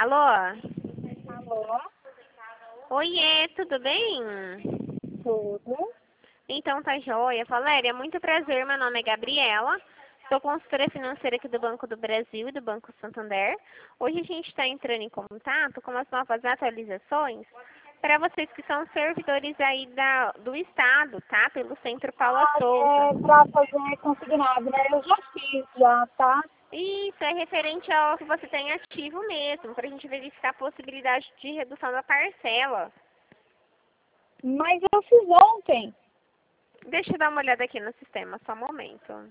Alô? Alô? Oiê, tudo bem? Tudo? Então tá joia. Valéria, muito prazer, meu nome é Gabriela. Sou consultora financeira aqui do Banco do Brasil e do Banco Santander. Hoje a gente está entrando em contato com as novas atualizações para vocês que são servidores aí do Estado, tá? Pelo Centro Paula Souza. É pra fazer consignado, né? Eu já fiz, já, tá? Isso é referente ao que você tem ativo mesmo, para a gente verificar a possibilidade de redução da parcela. Mas eu fiz ontem. Deixa eu dar uma olhada aqui no sistema, só um momento.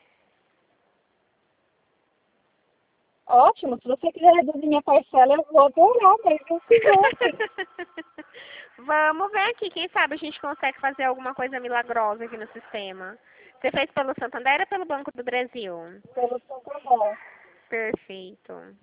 Ótimo, se você quiser reduzir minha parcela, eu vou adorar, mas eu fiz ontem. Vamos ver aqui, quem sabe a gente consegue fazer alguma coisa milagrosa aqui no sistema. Você fez pelo Santander ou pelo Banco do Brasil? Pelo Santander. Perfeito.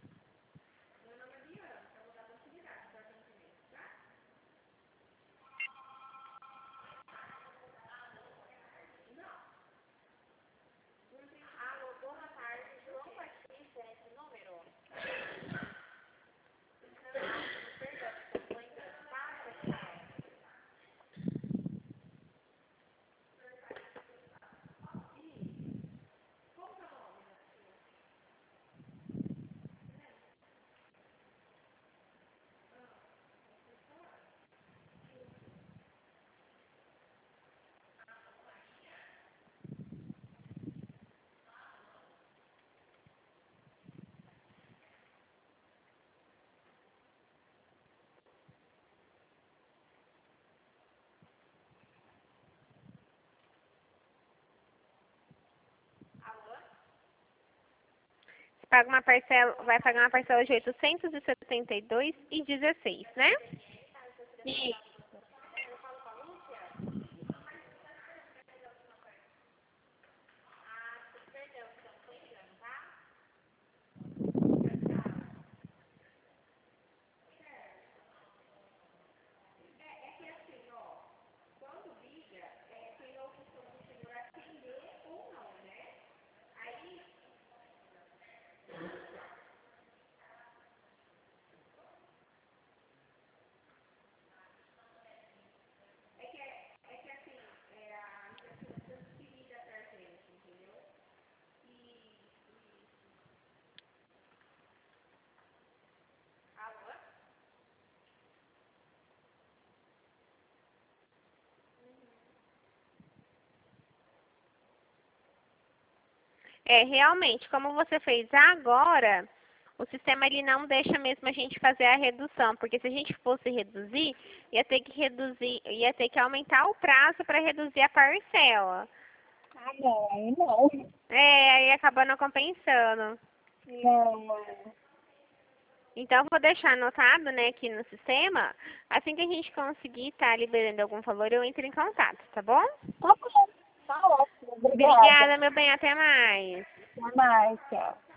Paga uma parcela, vai pagar uma parcela de 872,16, né? Sim. É, realmente, como você fez agora, o sistema ele não deixa mesmo a gente fazer a redução, porque se a gente fosse reduzir, ia ter que aumentar o prazo para reduzir a parcela. Ah, não, aí não. É, aí acaba não compensando. Não. Então, vou deixar anotado, né, aqui no sistema. Assim que a gente conseguir estar liberando algum valor, eu entro em contato, tá bom? Tá bom. Tá ótimo. Obrigada. Obrigada, meu bem. Até mais. Até mais, tchau.